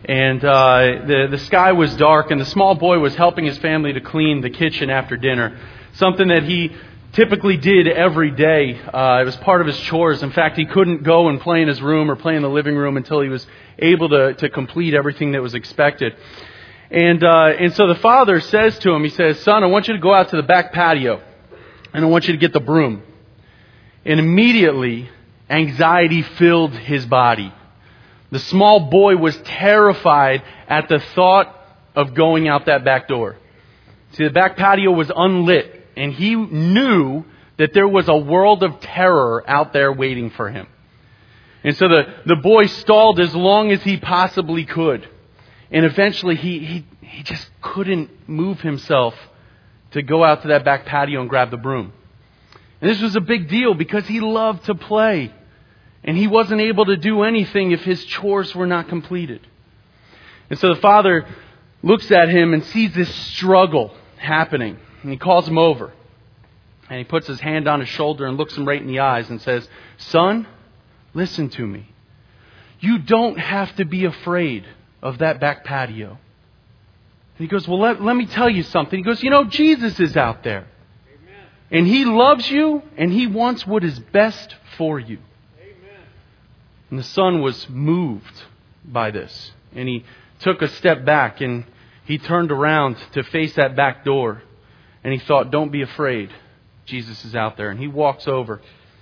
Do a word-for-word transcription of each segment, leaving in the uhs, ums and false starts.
And uh, the, the sky was dark, and the small boy was helping his family to clean the kitchen after dinner. Something that he typically did every day. Uh, it was part of his chores. In fact, he couldn't go and play in his room or play in the living room until he was able to, to complete everything that was expected. And uh, and so the father says to him, he says, "Son, I want you to go out to the back patio, and I want you to get the broom." And immediately, anxiety filled his body. The small boy was terrified at the thought of going out that back door. See, the back patio was unlit, and he knew that there was a world of terror out there waiting for him. And so the, the boy stalled as long as he possibly could. And eventually he, he, he just couldn't move himself to go out to that back patio and grab the broom. And this was a big deal because he loved to play. And he wasn't able to do anything if his chores were not completed. And so the father looks at him and sees this struggle happening. And he calls him over. And he puts his hand on his shoulder and looks him right in the eyes and says, "Son, listen to me. You don't have to be afraid of that back patio." And he goes, "Well, let, let me tell you something." He goes, "You know, Jesus is out there. Amen. And He loves you, and He wants what is best for you." Amen. And the son was moved by this. And he took a step back, and he turned around to face that back door. And he thought, "Don't be afraid. Jesus is out there." And he walks over.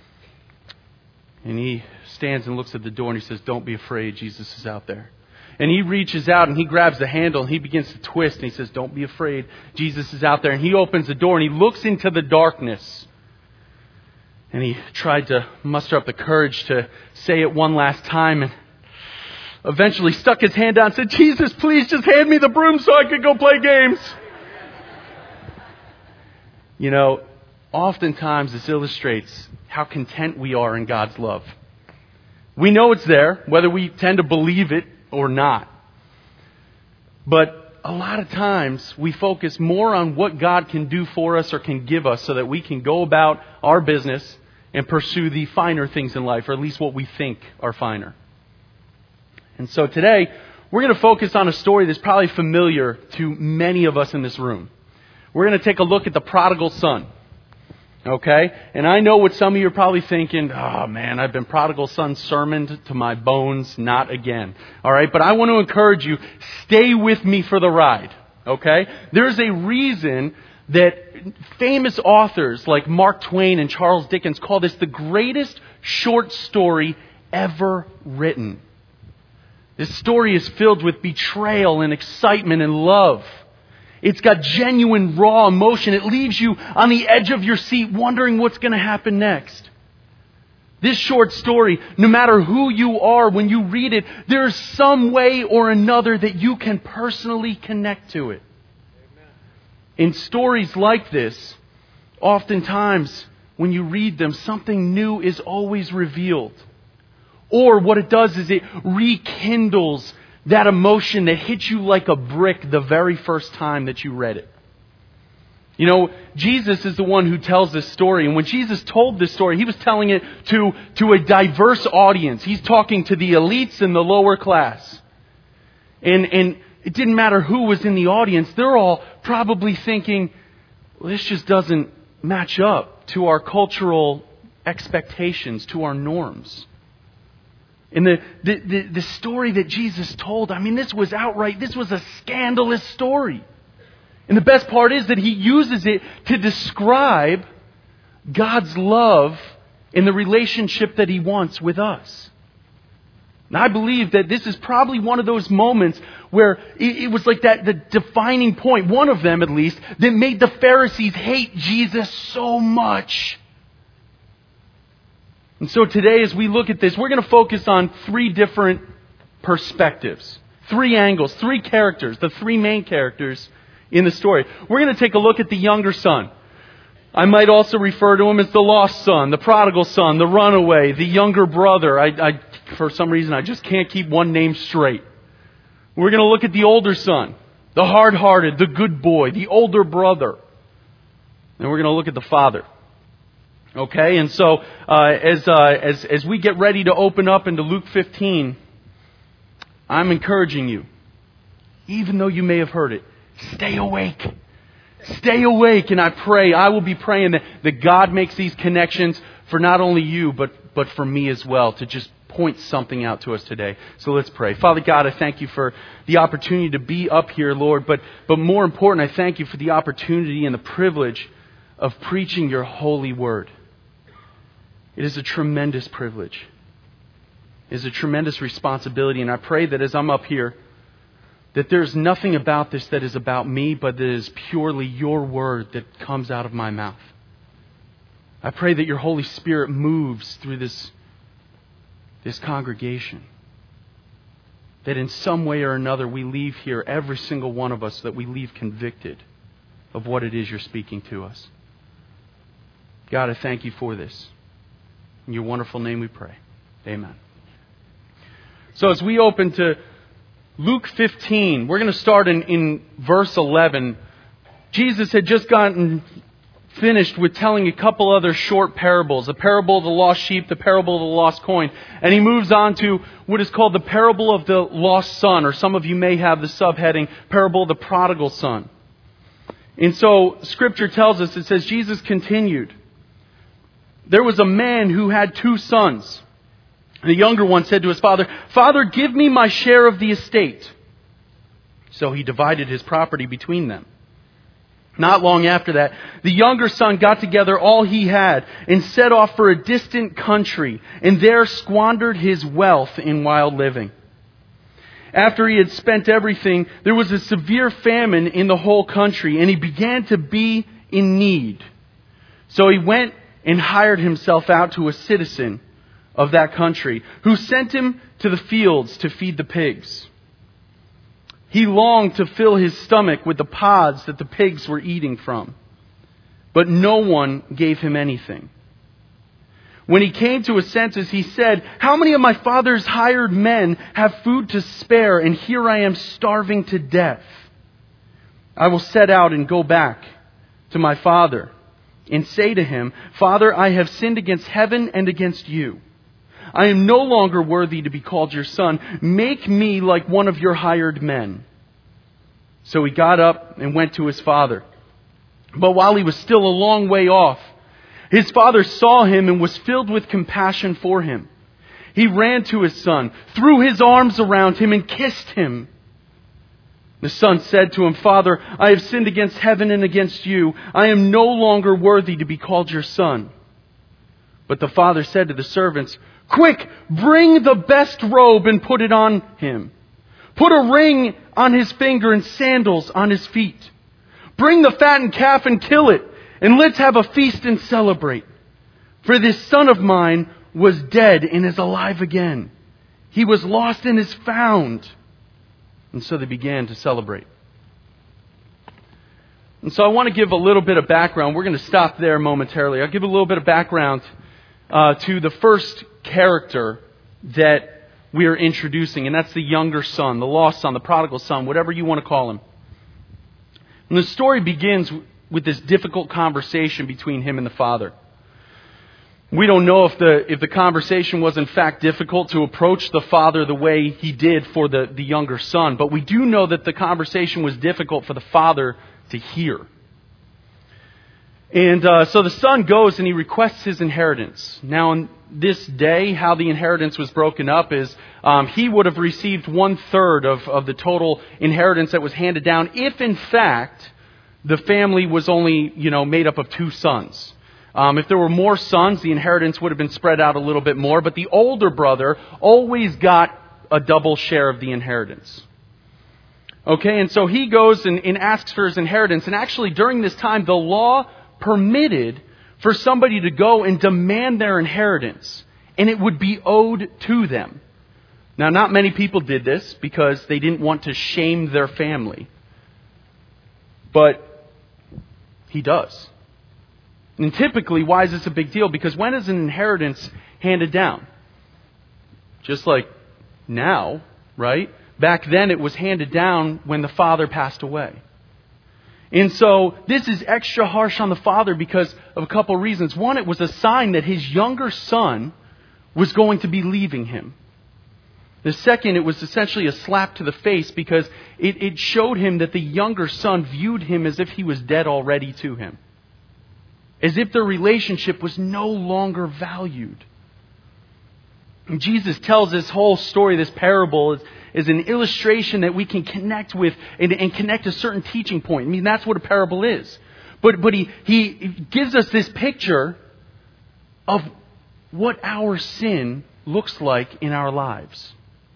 And he stands and looks at the door, and he says, "Don't be afraid. Jesus is out there." And he reaches out and he grabs the handle and he begins to twist. And he says, "Don't be afraid. Jesus is out there." And he opens the door and he looks into the darkness. And he tried to muster up the courage to say it one last time. And eventually stuck his hand out and said, "Jesus, please just hand me the broom so I could go play games." You know, oftentimes this illustrates how content we are in God's love. We know it's there, whether we tend to believe it or not. But a lot of times we focus more on what God can do for us or can give us so that we can go about our business and pursue the finer things in life, or at least what we think are finer. And so today, we're going to focus on a story that's probably familiar to many of us in this room. We're going to take a look at the prodigal son. Okay? And I know what some of you are probably thinking, "Oh man, I've been prodigal son sermoned to my bones, not again." All right? But I want to encourage you, stay with me for the ride. Okay? There's a reason that famous authors like Mark Twain and Charles Dickens call this the greatest short story ever written. This story is filled with betrayal and excitement and love. It's got genuine, raw emotion. It leaves you on the edge of your seat wondering what's going to happen next. This short story, no matter who you are when you read it, there's some way or another that you can personally connect to it. Amen. In stories like this, oftentimes when you read them, something new is always revealed. Or what it does is it rekindles that emotion that hits you like a brick the very first time that you read it. You know, Jesus is the one who tells this story. And when Jesus told this story, He was telling it to, to a diverse audience. He's talking to the elites and the lower class. And, and it didn't matter who was in the audience. They're all probably thinking, well, this just doesn't match up to our cultural expectations, to our norms. And the, the, the, the story that Jesus told, I mean, this was outright, this was a scandalous story. And the best part is that He uses it to describe God's love in the relationship that He wants with us. And I believe that this is probably one of those moments where it, it was like that, the defining point, one of them at least, that made the Pharisees hate Jesus so much. And so today, as we look at this, we're going to focus on three different perspectives, three angles, three characters, the three main characters in the story. We're going to take a look at the younger son. I might also refer to him as the lost son, the prodigal son, the runaway, the younger brother. I, I, for some reason, I just can't keep one name straight. We're going to look at the older son, the hard-hearted, the good boy, the older brother. And we're going to look at the father. Okay, and so uh, as, uh, as as we get ready to open up into Luke fifteen, I'm encouraging you even though you may have heard it, stay awake. Stay awake. And I pray, I will be praying that, that God makes these connections for not only you, but, but for me as well, to just point something out to us today. So let's pray. Father God, I thank you for the opportunity to be up here, Lord. But, but more important, I thank you for the opportunity and the privilege of preaching your holy word. It is a tremendous privilege. It is a tremendous responsibility. And I pray that as I'm up here, that there's nothing about this that is about me, but that it is purely your word that comes out of my mouth. I pray that your Holy Spirit moves through this, this congregation. That in some way or another we leave here, every single one of us, that we leave convicted of what it is you're speaking to us. God, I thank you for this. In your wonderful name we pray. Amen. So as we open to Luke fifteen, we're going to start in, in verse eleven. Jesus had just gotten finished with telling a couple other short parables. The parable of the lost sheep, the parable of the lost coin. And he moves on to what is called the parable of the lost son, or some of you may have the subheading, parable of the prodigal son. And so Scripture tells us, it says, Jesus continued, there was a man who had two sons. The younger one said to his father, Father, give me my share of the estate. So he divided his property between them. Not long after that, the younger son got together all he had and set off for a distant country, and there squandered his wealth in wild living. After he had spent everything, there was a severe famine in the whole country, and he began to be in need. So he went and hired himself out to a citizen of that country, who sent him to the fields to feed the pigs. He longed to fill his stomach with the pods that the pigs were eating from, but no one gave him anything. When he came to his senses, he said, How many of my father's hired men have food to spare, and here I am starving to death? I will set out and go back to my father and say to him, Father, I have sinned against heaven and against you. I am no longer worthy to be called your son. Make me like one of your hired men. So he got up and went to his father. But while he was still a long way off, his father saw him and was filled with compassion for him. He ran to his son, threw his arms around him, and kissed him. The son said to him, Father, I have sinned against heaven and against you. I am no longer worthy to be called your son. But the father said to the servants, Quick, bring the best robe and put it on him. Put a ring on his finger and sandals on his feet. Bring the fattened calf and kill it, and let's have a feast and celebrate. For this son of mine was dead and is alive again. He was lost and is found. And so they began to celebrate. And so I want to give a little bit of background. We're going to stop there momentarily. I'll give a little bit of background uh, to the first character that we are introducing, and that's the younger son, the lost son, the prodigal son, whatever you want to call him. And the story begins with this difficult conversation between him and the father. We don't know if the if the conversation was in fact difficult to approach the father the way he did for the, the younger son, but we do know that the conversation was difficult for the father to hear. And uh, so the son goes and he requests his inheritance. Now, in this day, how the inheritance was broken up is um, he would have received one third of, of the total inheritance that was handed down if, in fact, the family was only, you know, made up of two sons. Um, if there were more sons, the inheritance would have been spread out a little bit more. But the older brother always got a double share of the inheritance. Okay, and so he goes and, and asks for his inheritance. And actually, during this time, the law permitted for somebody to go and demand their inheritance, and it would be owed to them. Now, not many people did this because they didn't want to shame their family. But he does. And typically, why is this a big deal? Because when is an inheritance handed down? Just like now, right? Back then it was handed down when the father passed away. And so this is extra harsh on the father because of a couple of reasons. One, it was a sign that his younger son was going to be leaving him. The second, it was essentially a slap to the face because it, it showed him that the younger son viewed him as if he was dead already to him. As if their relationship was no longer valued. And Jesus tells this whole story, this parable, is, is an illustration that we can connect with and, and connect a certain teaching point. I mean, that's what a parable is. But, but he, he gives us this picture of what our sin looks like in our lives.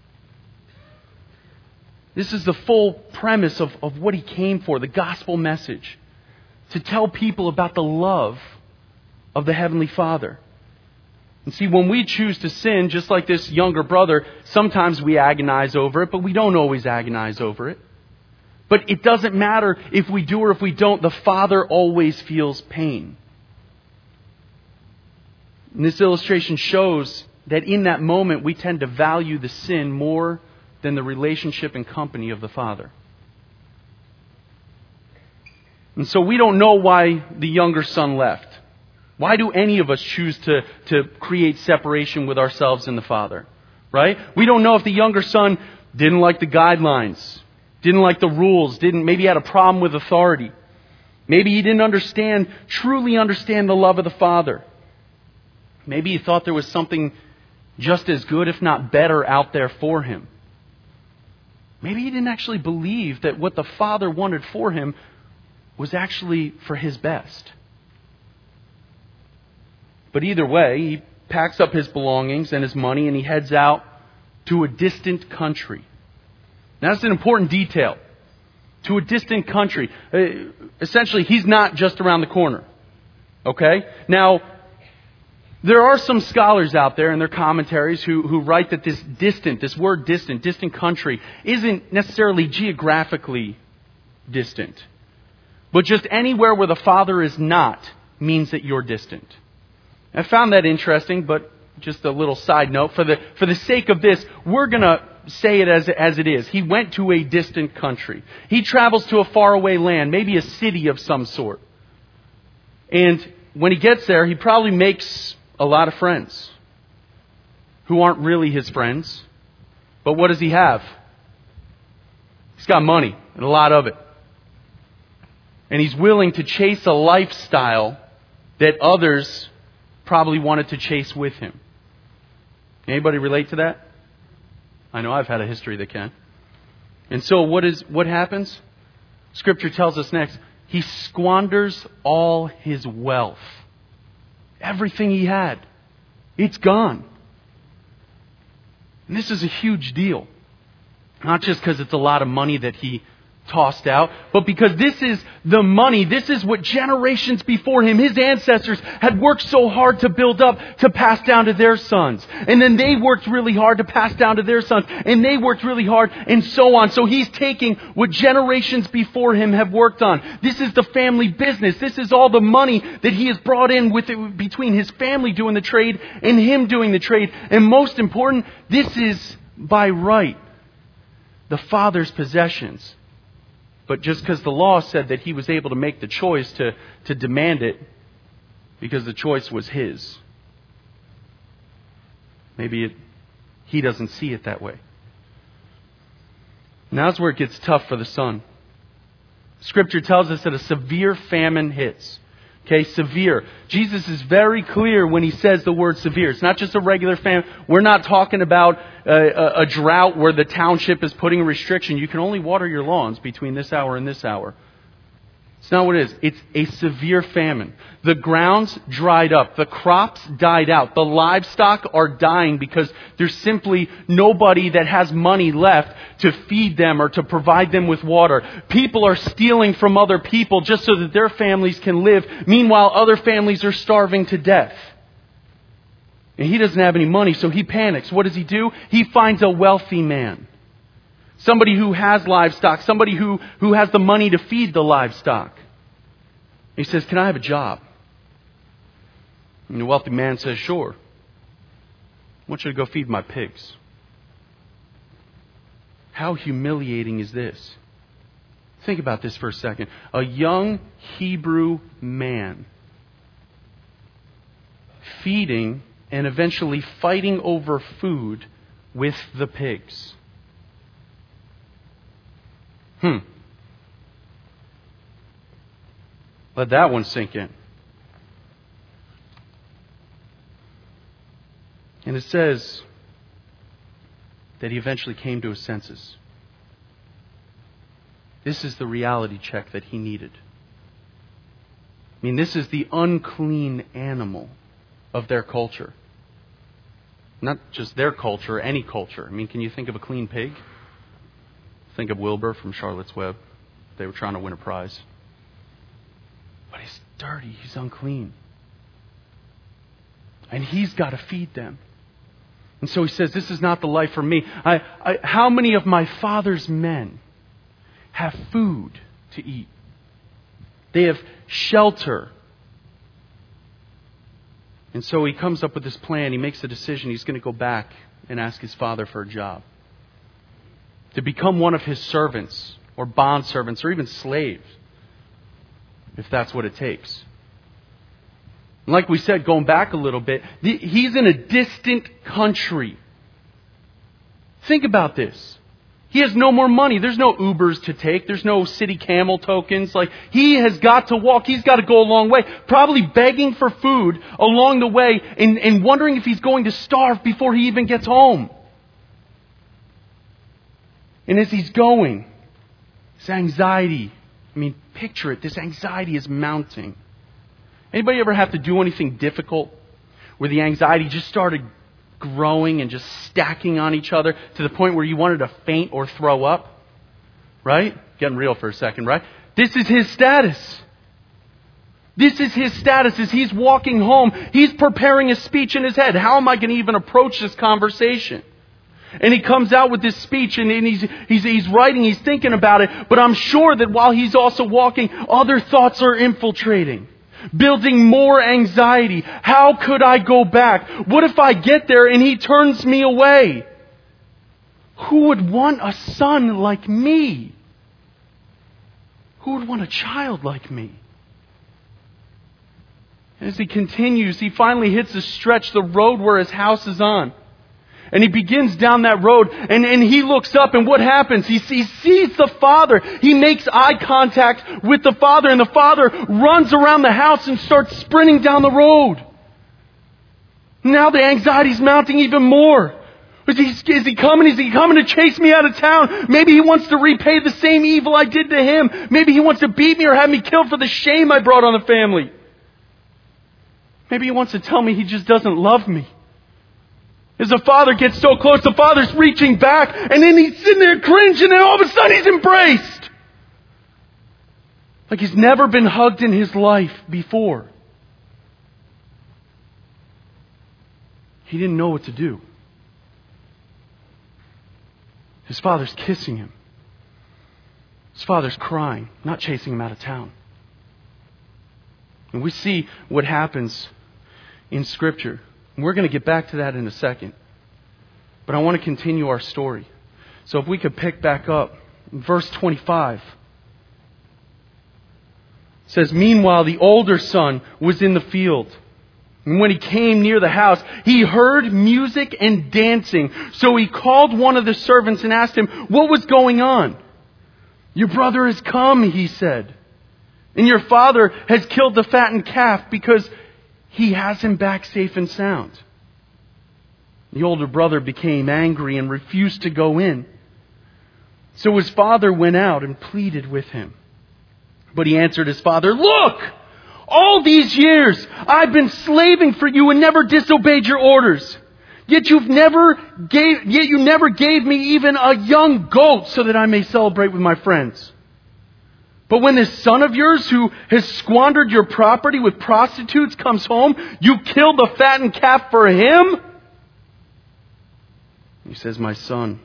This is the full premise of, of what He came for, the gospel message. To tell people about the love of the Heavenly Father. And see, when we choose to sin, just like this younger brother, sometimes we agonize over it, but we don't always agonize over it. But it doesn't matter if we do or if we don't. The Father always feels pain. And this illustration shows that in that moment we tend to value the sin more than the relationship and company of the Father. And so we don't know why the younger son left. Why do any of us choose to, to create separation with ourselves and the Father? Right? We don't know if the younger son didn't like the guidelines, didn't like the rules, didn't maybe had a problem with authority. Maybe he didn't understand, truly understand the love of the Father. Maybe he thought there was something just as good, if not better, out there for him. Maybe he didn't actually believe that what the Father wanted for him was actually for his best. But either way, he packs up his belongings and his money and he heads out to a distant country. Now, that's an important detail. To a distant country. Uh, essentially, he's not just around the corner. Okay? Now, there are some scholars out there in their commentaries who, who write that this distant, this word distant, distant country, isn't necessarily geographically distant. But just anywhere where the Father is not means that you're distant. I found that interesting, but just a little side note. For the for the sake of this, we're going to say it as, as it is. He went to a distant country. He travels to a faraway land, maybe a city of some sort. And when he gets there, he probably makes a lot of friends who aren't really his friends. But what does he have? He's got money, and a lot of it. And he's willing to chase a lifestyle that others probably wanted to chase with him. Anybody relate to that? I know I've had a history that can. And so what is what happens? Scripture tells us next, he squanders all his wealth. Everything he had. It's gone. And this is a huge deal. Not just because it's a lot of money that he tossed out, but because this is the money, this is what generations before him, his ancestors, had worked so hard to build up to pass down to their sons. And then they worked really hard to pass down to their sons. And they worked really hard and so on. So he's taking what generations before him have worked on. This is the family business. This is all the money that he has brought in with it, between his family doing the trade and him doing the trade. And most important, this is by right the Father's possessions. But just because the law said that he was able to make the choice to, to demand it because the choice was his. Maybe it, he doesn't see it that way. Now that's where it gets tough for the son. Scripture tells us that a severe famine hits. Okay, severe. Jesus is very clear when he says the word severe. It's not just a regular famine. We're not talking about a, a, a drought where the township is putting a restriction. You can only water your lawns between this hour and this hour. It's not what it is. It's a severe famine. The grounds dried up. The crops died out. The livestock are dying because there's simply nobody that has money left to feed them or to provide them with water. People are stealing from other people just so that their families can live. Meanwhile, other families are starving to death. And he doesn't have any money, so he panics. What does he do? He finds a wealthy man. Somebody who has livestock. Somebody who, who has the money to feed the livestock. He says, "Can I have a job?" And the wealthy man says, "Sure. I want you to go feed my pigs." How humiliating is this? Think about this for a second. A young Hebrew man feeding and eventually fighting over food with the pigs. Hmm. Let that one sink in. And it says that he eventually came to his senses. This is the reality check that he needed. I mean, this is the unclean animal of their culture. Not just their culture, any culture. I mean, can you think of a clean pig? Think of Wilbur from Charlotte's Web. They were trying to win a prize. But he's dirty. He's unclean. And he's got to feed them. And so he says, this is not the life for me. I, I, how many of my father's men have food to eat? They have shelter. And so he comes up with this plan. He makes a decision. He's going to go back and ask his father for a job. To become one of his servants or bondservants or even slaves. If that's what it takes. Like we said, going back a little bit, he's in a distant country. Think about this. He has no more money. There's no Ubers to take. There's no city camel tokens. Like, he has got to walk. He's got to go a long way. Probably begging for food along the way and, and wondering if he's going to starve before he even gets home. And as he's going, this anxiety, I mean, picture it. This anxiety is mounting. Anybody ever have to do anything difficult where the anxiety just started growing and just stacking on each other to the point where you wanted to faint or throw up? Right? Getting real for a second, right? This is his status. This is his status as he's walking home. He's preparing a speech in his head. How am I going to even approach this conversation? And he comes out with this speech and, and he's, he's, he's writing, he's thinking about it. But I'm sure that while he's also walking, other thoughts are infiltrating. Building more anxiety. How could I go back? What if I get there and he turns me away? Who would want a son like me? Who would want a child like me? As he continues, he finally hits a stretch, the road where his house is on. And he begins down that road and, and he looks up and what happens? He, he sees the father. He makes eye contact with the father and the father runs around the house and starts sprinting down the road. Now the anxiety's mounting even more. Is he, is he coming? Is he coming to chase me out of town? Maybe he wants to repay the same evil I did to him. Maybe he wants to beat me or have me killed for the shame I brought on the family. Maybe he wants to tell me he just doesn't love me. As the father gets so close, the father's reaching back, and then he's sitting there cringing, and all of a sudden he's embraced. Like he's never been hugged in his life before. He didn't know what to do. His father's kissing him. His father's crying, not chasing him out of town. And we see what happens in Scripture. We're going to get back to that in a second. But I want to continue our story. So if we could pick back up. Verse twenty-five. It says, meanwhile, the older son was in the field. And when he came near the house, he heard music and dancing. So he called one of the servants and asked him, what was going on? Your brother has come, he said. And your father has killed the fattened calf because he has him back safe and sound. The older brother became angry and refused to go in. So his father went out and pleaded with him. But he answered his father, look, all these years I've been slaving for you and never disobeyed your orders. Yet you've never gave, yet you never gave me even a young goat so that I may celebrate with my friends. But when this son of yours who has squandered your property with prostitutes comes home, you kill the fattened calf for him? He says, my son,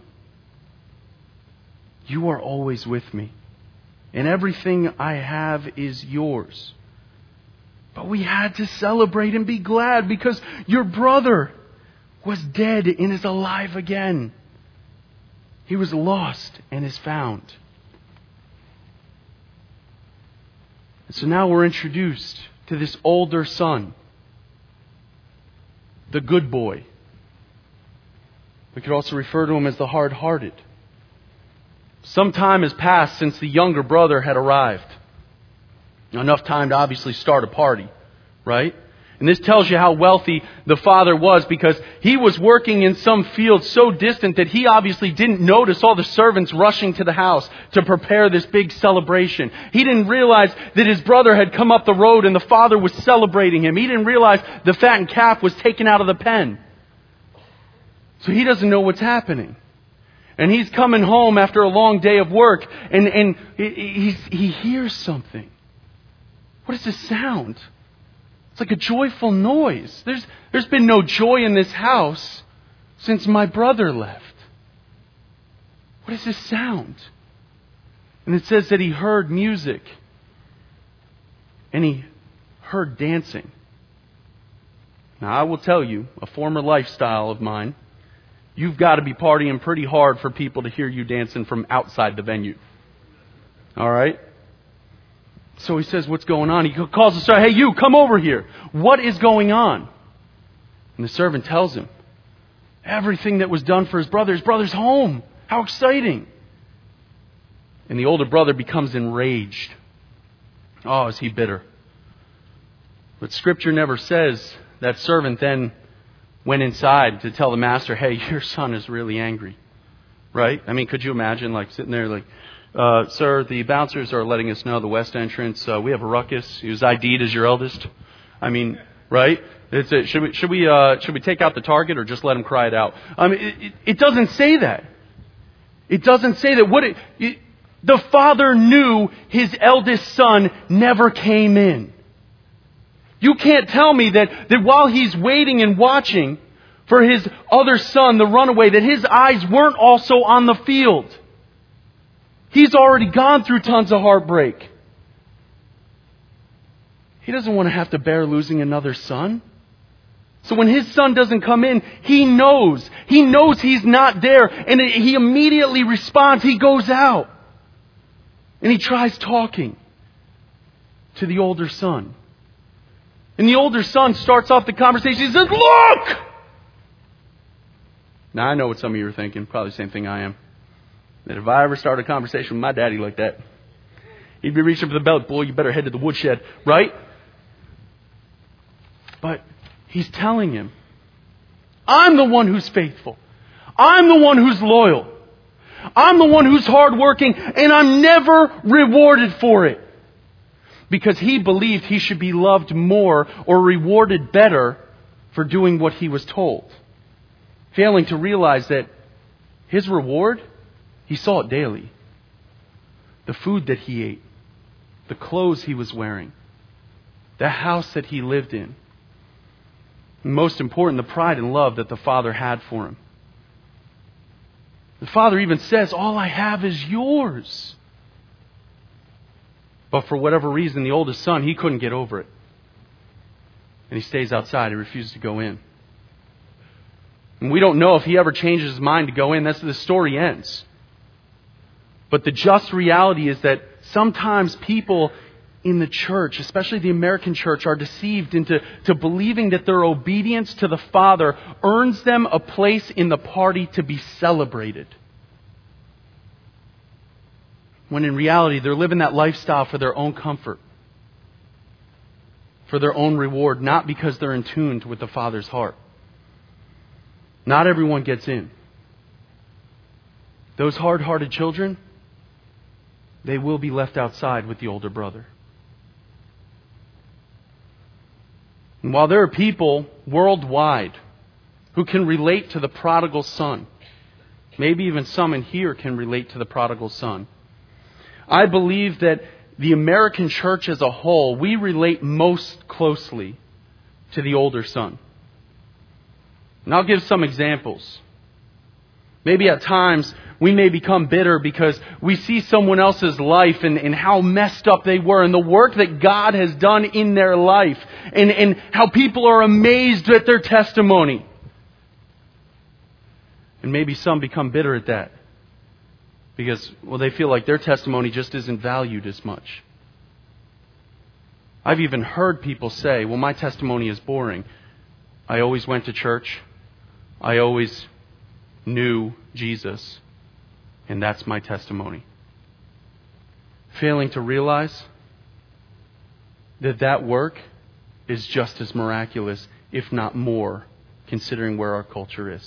you are always with me, and everything I have is yours. But we had to celebrate and be glad because your brother was dead and is alive again. He was lost and is found. So now we're introduced to this older son, the good boy. We could also refer to him as the hard-hearted. Some time has passed since the younger brother had arrived. Enough time to obviously start a party, right? And this tells you how wealthy the father was, because he was working in some field so distant that he obviously didn't notice all the servants rushing to the house to prepare this big celebration. He didn't realize that his brother had come up the road and the father was celebrating him. He didn't realize the fattened calf was taken out of the pen. So he doesn't know what's happening. And he's coming home after a long day of work, and, and he, he, he hears something. What is this sound? It's like a joyful noise. There's, there's been no joy in this house since my brother left. What is this sound? And it says that he heard music. And he heard dancing. Now, I will tell you, a former lifestyle of mine, you've got to be partying pretty hard for people to hear you dancing from outside the venue. All right? So he says, what's going on? He calls the servant, hey, you, come over here. What is going on? And the servant tells him everything that was done for his brother. His brother's home. How exciting. And the older brother becomes enraged. Oh, is he bitter. But Scripture never says that servant then went inside to tell the master, hey, your son is really angry. Right? I mean, could you imagine like sitting there like, Uh, sir, the bouncers are letting us know the west entrance. Uh, we have a ruckus. He was I D'd as your eldest. I mean, right? It's a, should we should we uh, should we take out the target or just let him cry it out? I mean, it, it, it doesn't say that. It doesn't say that. What it, it, the father knew his eldest son never came in. You can't tell me that that while he's waiting and watching for his other son, the runaway, that his eyes weren't also on the field. He's already gone through tons of heartbreak. He doesn't want to have to bear losing another son. So when his son doesn't come in, he knows. He knows he's not there. And he immediately responds. He goes out. And he tries talking to the older son. And the older son starts off the conversation. He says, look! Now I know what some of you are thinking. Probably the same thing I am. That if I ever start a conversation with my daddy like that, he'd be reaching for the belt. Boy, you better head to the woodshed, right? But he's telling him, I'm the one who's faithful. I'm the one who's loyal. I'm the one who's hardworking, and I'm never rewarded for it. Because he believed he should be loved more or rewarded better for doing what he was told. Failing to realize that his reward, he saw it daily. The food that he ate, the clothes he was wearing, the house that he lived in. And most important, the pride and love that the father had for him. The father even says, all I have is yours. But for whatever reason, the oldest son, he couldn't get over it. And he stays outside. He refuses to go in. And we don't know if he ever changes his mind to go in. That's the story ends. But the just reality is that sometimes people in the church, especially the American church, are deceived into to believing that their obedience to the Father earns them a place in the party to be celebrated. When in reality, they're living that lifestyle for their own comfort, for their own reward, not because they're in tune with the Father's heart. Not everyone gets in. Those hard-hearted children, they will be left outside with the older brother. And while there are people worldwide who can relate to the prodigal son, maybe even some in here can relate to the prodigal son, I believe that the American church as a whole, we relate most closely to the older son. And I'll give some examples. Maybe at times we may become bitter because we see someone else's life and, and how messed up they were and the work that God has done in their life and, and how people are amazed at their testimony. And maybe some become bitter at that because, well, they feel like their testimony just isn't valued as much. I've even heard people say, well, my testimony is boring. I always went to church. I always knew Jesus, and that's my testimony. Failing to realize that that work is just as miraculous, if not more, considering where our culture is.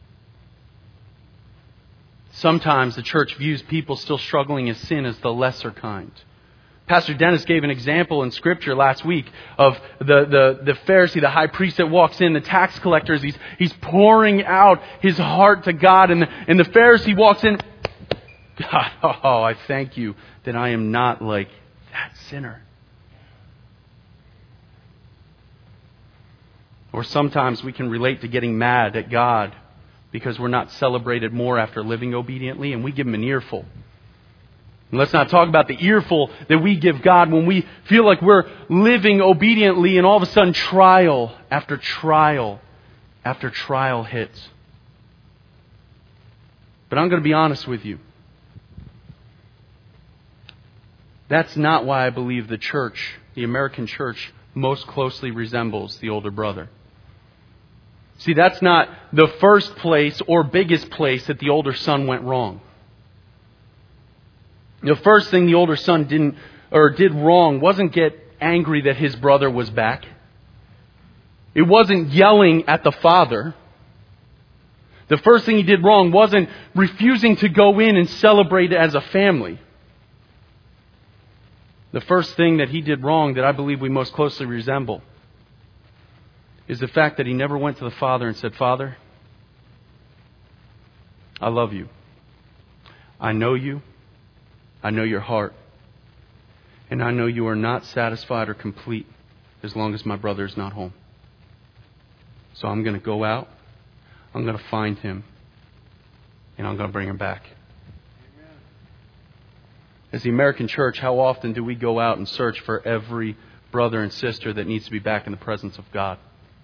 Sometimes the church views people still struggling in sin as the lesser kind. Pastor Dennis gave an example in Scripture last week of the, the, the Pharisee, the high priest that walks in, the tax collectors. He's, he's pouring out his heart to God. And the, and the Pharisee walks in. God, oh, I thank you that I am not like that sinner. Or sometimes we can relate to getting mad at God because we're not celebrated more after living obediently, and we give Him an earful. And let's not talk about the earful that we give God when we feel like we're living obediently and all of a sudden trial after trial after trial hits. But I'm going to be honest with you. That's not why I believe the church, the American church, most closely resembles the older brother. See, that's not the first place or biggest place that the older son went wrong. The first thing the older son didn't or did wrong wasn't get angry that his brother was back. It wasn't yelling at the father. The first thing he did wrong wasn't refusing to go in and celebrate as a family. The first thing that he did wrong that I believe we most closely resemble is the fact that he never went to the Father and said, Father, I love you. I know you. I know your heart. And I know you are not satisfied or complete as long as my brother is not home. So I'm going to go out. I'm going to find him. And I'm going to bring him back. Amen. As the American church, how often do we go out and search for every brother and sister that needs to be back in the presence of God?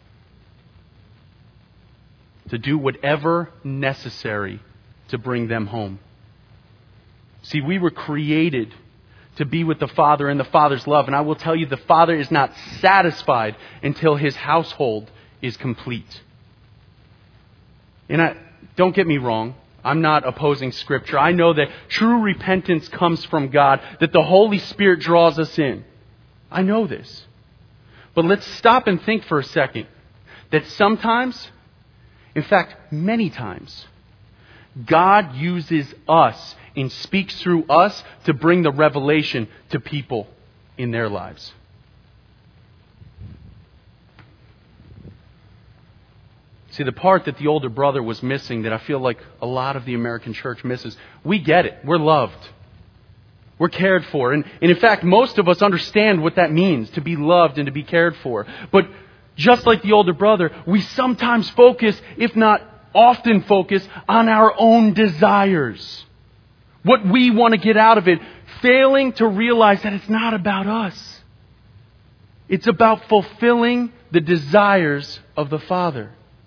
To do whatever necessary to bring them home. See, we were created to be with the Father in the Father's love. And I will tell you, the Father is not satisfied until His household is complete. And I, don't get me wrong. I'm not opposing Scripture. I know that true repentance comes from God, that the Holy Spirit draws us in. I know this. But let's stop and think for a second that sometimes, in fact, many times, God uses us and speaks through us to bring the revelation to people in their lives. See, the part that the older brother was missing that I feel like a lot of the American church misses, we get it. We're loved. We're cared for. And, and in fact, most of us understand what that means, to be loved and to be cared for. But just like the older brother, we sometimes focus, if not often focus, on our own desires. What we want to get out of it, failing to realize that it's not about us. It's about fulfilling the desires of the Father.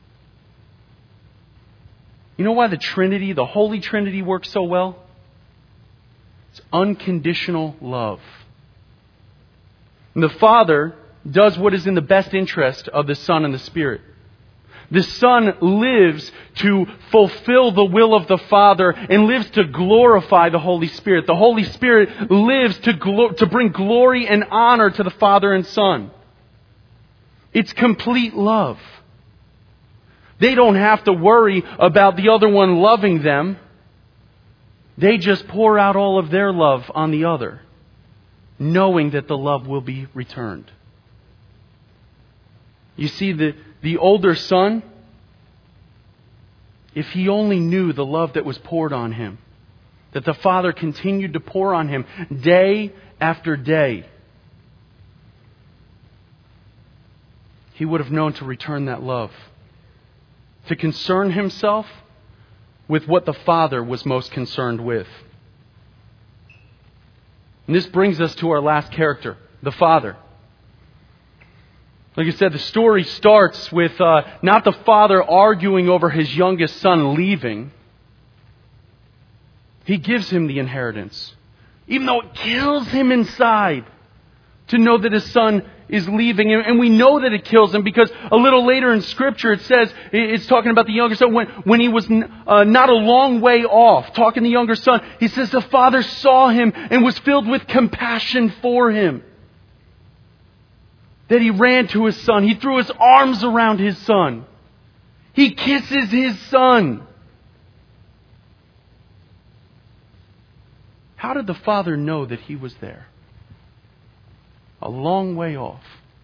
You know why the Trinity, the Holy Trinity, works so well? It's unconditional love. And the Father does what is in the best interest of the Son and the Spirit. The Son lives to fulfill the will of the Father and lives to glorify the Holy Spirit. The Holy Spirit lives to glo- to bring glory and honor to the Father and Son. It's complete love. They don't have to worry about the other one loving them. They just pour out all of their love on the other, knowing that the love will be returned. You see, the, the older son, if he only knew the love that was poured on him, that the Father continued to pour on him day after day, he would have known to return that love. To concern himself with what the Father was most concerned with. And this brings us to our last character, the Father. Like I said, the story starts with uh, not the father arguing over his youngest son leaving. He gives him the inheritance, even though it kills him inside to know that his son is leaving, and we know that it kills him because a little later in Scripture it says, it's talking about the younger son, when, when he was uh, not a long way off, talking to the younger son, he says the father saw him and was filled with compassion for him. That he ran to his son. He threw his arms around his son. He kisses his son. How did the father know that he was there? A long way off.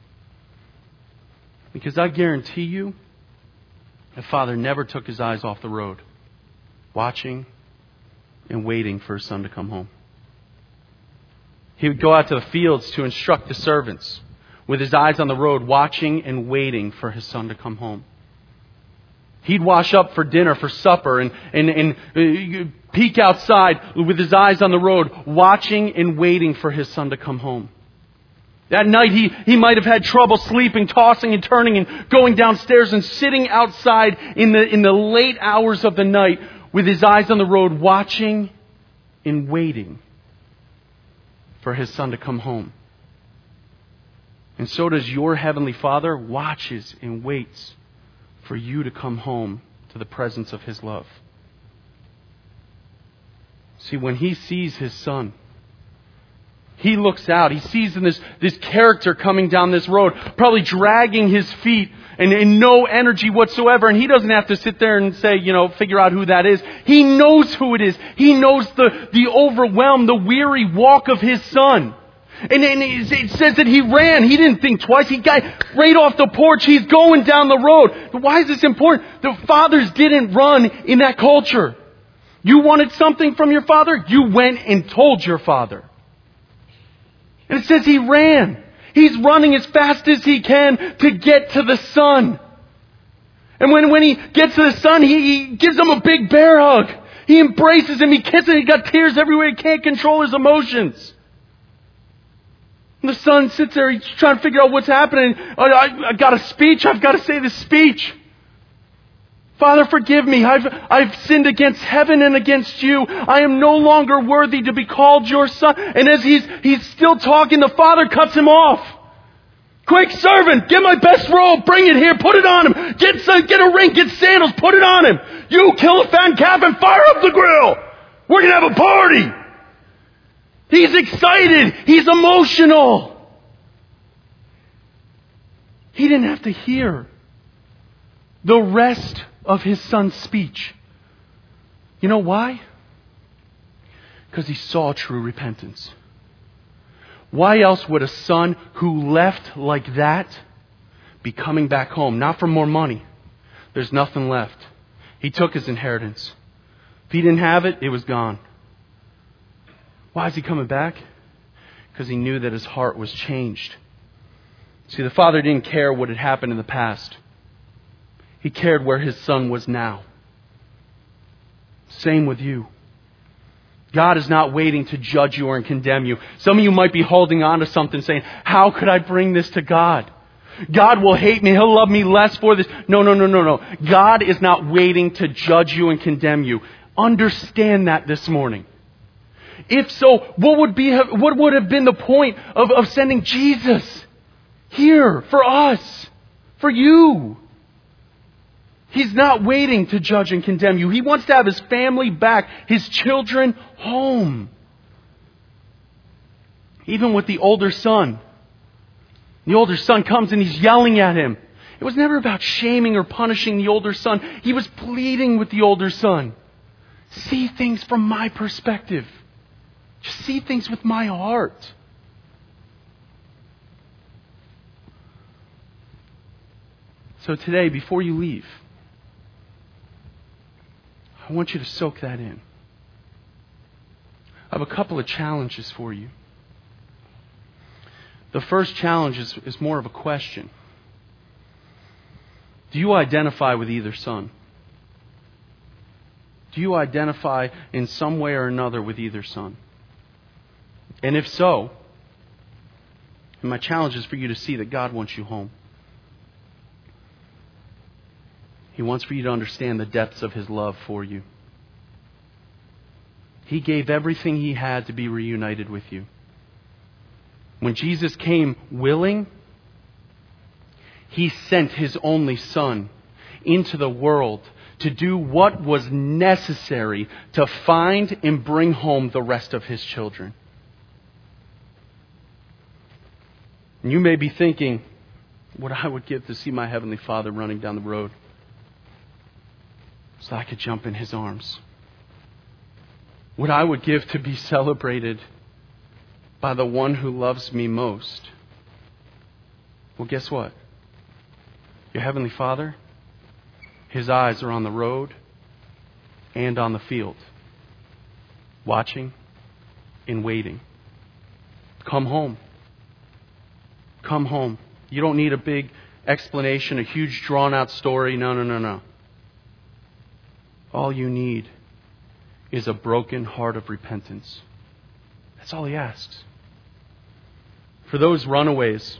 Because I guarantee you, the father never took his eyes off the road, watching and waiting for his son to come home. He would go out to the fields to instruct the servants, with his eyes on the road, watching and waiting for his son to come home. He'd wash up for dinner, for supper, and, and, and uh, peek outside with his eyes on the road, watching and waiting for his son to come home. That night he, he might have had trouble sleeping, tossing and turning and going downstairs and sitting outside in the, in the late hours of the night with his eyes on the road, watching and waiting for his son to come home. And so does your Heavenly Father, watches and waits for you to come home to the presence of His love. See, when He sees His Son, He looks out. He sees in this, this character coming down this road, probably dragging his feet and, and no energy whatsoever. And He doesn't have to sit there and say, you know, figure out who that is. He knows who it is. He knows the, the overwhelmed, the weary walk of His Son. And, and it says that He ran. He didn't think twice. He got right off the porch. He's going down the road. Why is this important? The fathers didn't run in that culture. You wanted something from your father? You went and told your father. And it says He ran. He's running as fast as he can to get to the Son. And when, when he gets to the Son, he, he gives him a big bear hug. He embraces him. He kisses him. He got tears everywhere. He can't control his emotions. And the son sits there, he's trying to figure out what's happening. I, I, I got a speech, I've got to say this speech. Father, forgive me. I've, I've sinned against heaven and against you. I am no longer worthy to be called your son. And as he's, he's still talking, the father cuts him off. Quick, servant, get my best robe, bring it here, put it on him. Get some, get a ring, get sandals, put it on him. You kill a fattened calf and fire up the grill. We're going to have a party. He's excited. He's emotional. He didn't have to hear the rest of his son's speech. You know why? Because he saw true repentance. Why else would a son who left like that be coming back home? Not for more money. There's nothing left. He took his inheritance. If he didn't have it, it was gone. Why is he coming back? Because he knew that his heart was changed. See, the father didn't care what had happened in the past. He cared where his son was now. Same with you. God is not waiting to judge you or condemn you. Some of you might be holding on to something saying, how could I bring this to God? God will hate me. He'll love me less for this. No, no, no, no, no. God is not waiting to judge you and condemn you. Understand that this morning. If so, what would be what would have been the point of, of sending Jesus here for us, for you? He's not waiting to judge and condemn you. He wants to have His family back, His children home. Even with the older son. The older son comes and he's yelling at him. It was never about shaming or punishing the older son. He was pleading with the older son. See things from my perspective. Just see things with my heart. So today, before you leave, I want you to soak that in. I have a couple of challenges for you. The first challenge is, is more of a question. Do you identify with either son? Do you identify in some way or another with either son? And if so, my challenge is for you to see that God wants you home. He wants for you to understand the depths of His love for you. He gave everything He had to be reunited with you. When Jesus came willing, He sent His only Son into the world to do what was necessary to find and bring home the rest of His children. And you may be thinking, what I would give to see my Heavenly Father running down the road so I could jump in His arms. What I would give to be celebrated by the one who loves me most. Well, guess what? Your Heavenly Father, His eyes are on the road and on the field, watching and waiting. Come home. Come home. You don't need a big explanation, a huge drawn out story. No, no, no, no. All you need is a broken heart of repentance. That's all He asks. For those runaways,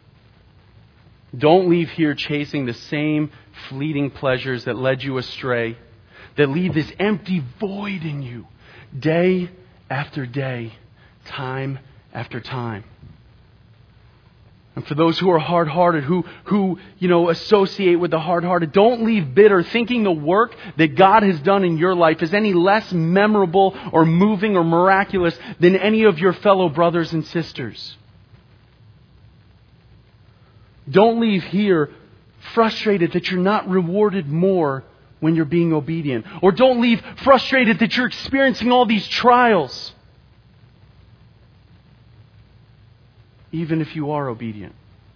don't leave here chasing the same fleeting pleasures that led you astray, that leave this empty void in you day after day, time after time. And for those who are hard-hearted, who, who, you know, associate with the hard-hearted, don't leave bitter, thinking the work that God has done in your life is any less memorable or moving or miraculous than any of your fellow brothers and sisters. Don't leave here frustrated that you're not rewarded more when you're being obedient. Or don't leave frustrated that you're experiencing all these trials, even if you are obedient.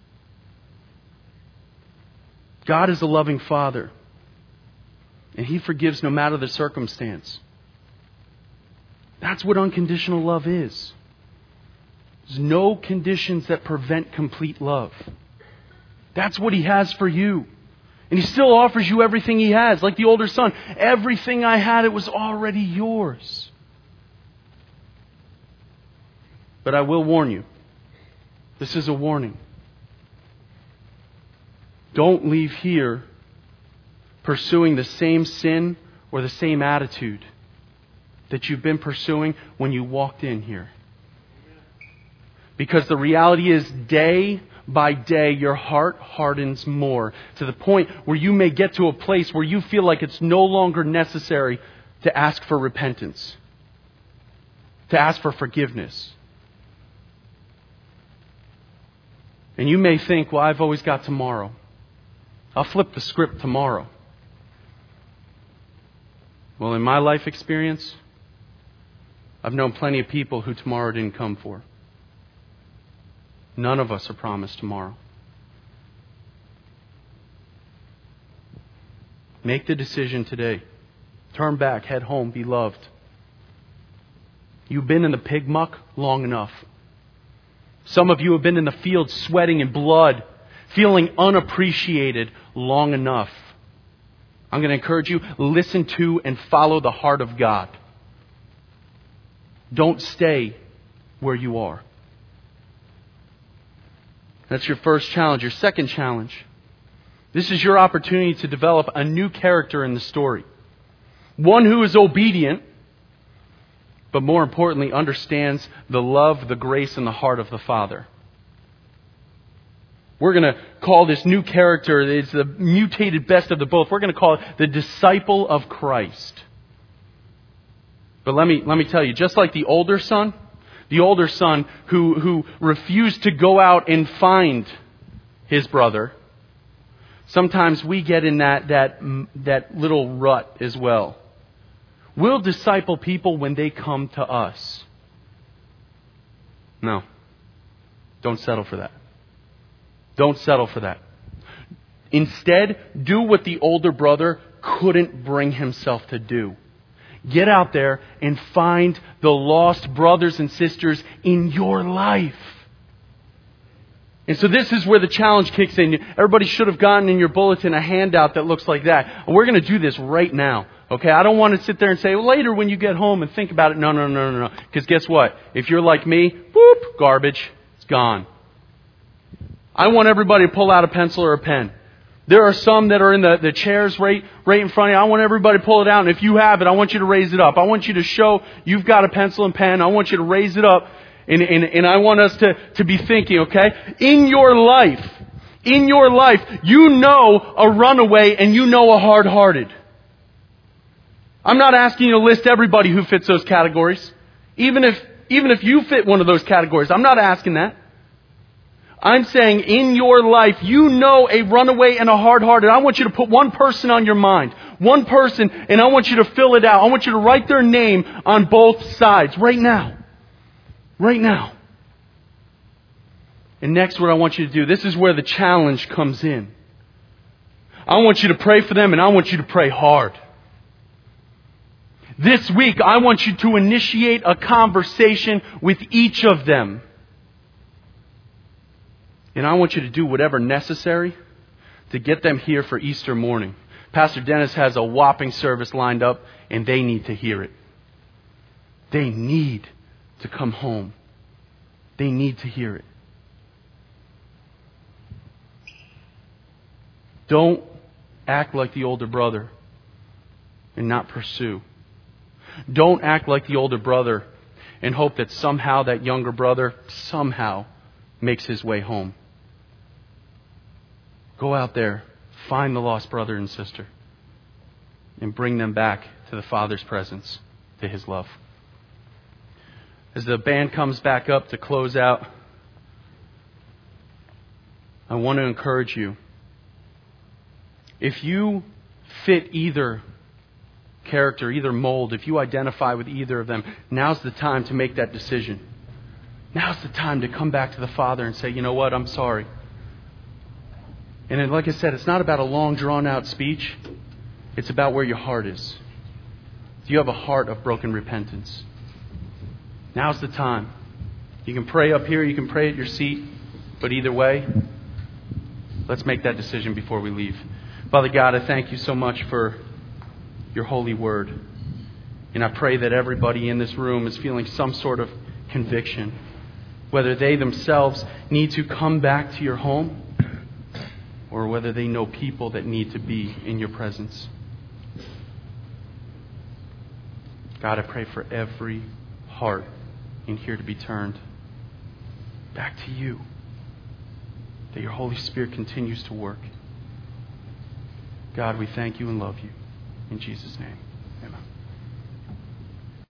God is a loving Father, and He forgives no matter the circumstance. That's what unconditional love is. There's no conditions that prevent complete love. That's what He has for you. And He still offers you everything He has. Like the older son, everything I had, it was already yours. But I will warn you. This is a warning. Don't leave here pursuing the same sin or the same attitude that you've been pursuing when you walked in here. Because the reality is, day by day, your heart hardens more to the point where you may get to a place where you feel like it's no longer necessary to ask for repentance, to ask for forgiveness. And you may think, well, I've always got tomorrow. I'll flip the script tomorrow. Well, in my life experience, I've known plenty of people who tomorrow didn't come for. None of us are promised tomorrow. Make the decision today. Turn back, head home, be loved. You've been in the pig muck long enough. Some of you have been in the field sweating in blood, feeling unappreciated long enough. I'm going to encourage you, listen to and follow the heart of God. Don't stay where you are. That's your first challenge. Your second challenge. This is your opportunity to develop a new character in the story. One who is obedient, but more importantly, understands the love, the grace, and the heart of the Father. We're going to call this new character, it's the mutated best of the both. We're going to call it the disciple of Christ. But let me, let me tell you, just like the older son, the older son who, who refused to go out and find his brother, sometimes we get in that, that, that little rut as well. We'll disciple people when they come to us. No. Don't settle for that. Don't settle for that. Instead, do what the older brother couldn't bring himself to do. Get out there and find the lost brothers and sisters in your life. And so this is where the challenge kicks in. Everybody should have gotten in your bulletin a handout that looks like that. And we're going to do this right now. Okay, I don't want to sit there and say, well, later when you get home and think about it. No, no, no, no, no. Because guess what? If you're like me, boop, garbage. It's gone. I want everybody to pull out a pencil or a pen. There are some that are in the, the chairs right, right in front of you. I want everybody to pull it out. And if you have it, I want you to raise it up. I want you to show you've got a pencil and pen. I want you to raise it up. And, and, and I want us to, to be thinking, okay, in your life, In your life, you know a runaway and you know a hard-hearted. I'm not asking you to list everybody who fits those categories. Even if, even if you fit one of those categories, I'm not asking that. I'm saying in your life, you know a runaway and a hard-hearted. I want you to put one person on your mind. One person, and I want you to fill it out. I want you to write their name on both sides right now. Right now. And next, what I want you to do, this is where the challenge comes in. I want you to pray for them, and I want you to pray hard. This week, I want you to initiate a conversation with each of them. And I want you to do whatever necessary to get them here for Easter morning. Pastor Dennis has a whopping service lined up, and they need to hear it. They need to come home. They need to hear it. Don't act like the older brother and not pursue. Don't act like the older brother and hope that somehow that younger brother somehow makes his way home. Go out there, find the lost brother and sister, and bring them back to the Father's presence, to His love. As the band comes back up to close out, I want to encourage you. If you fit either character, either mold, if you identify with either of them, now's the time to make that decision. Now's the time to come back to the Father and say, you know what, I'm sorry. And then, like I said, it's not about a long, drawn-out speech. It's about where your heart is. Do you have a heart of broken repentance? Now's the time. You can pray up here, you can pray at your seat, but either way, let's make that decision before we leave. Father God, I thank you so much for your holy word. And I pray that everybody in this room is feeling some sort of conviction, whether they themselves need to come back to your home or whether they know people that need to be in your presence. God, I pray for every heart in here to be turned back to you, that your Holy Spirit continues to work. God, we thank you and love you. In Jesus' name, amen.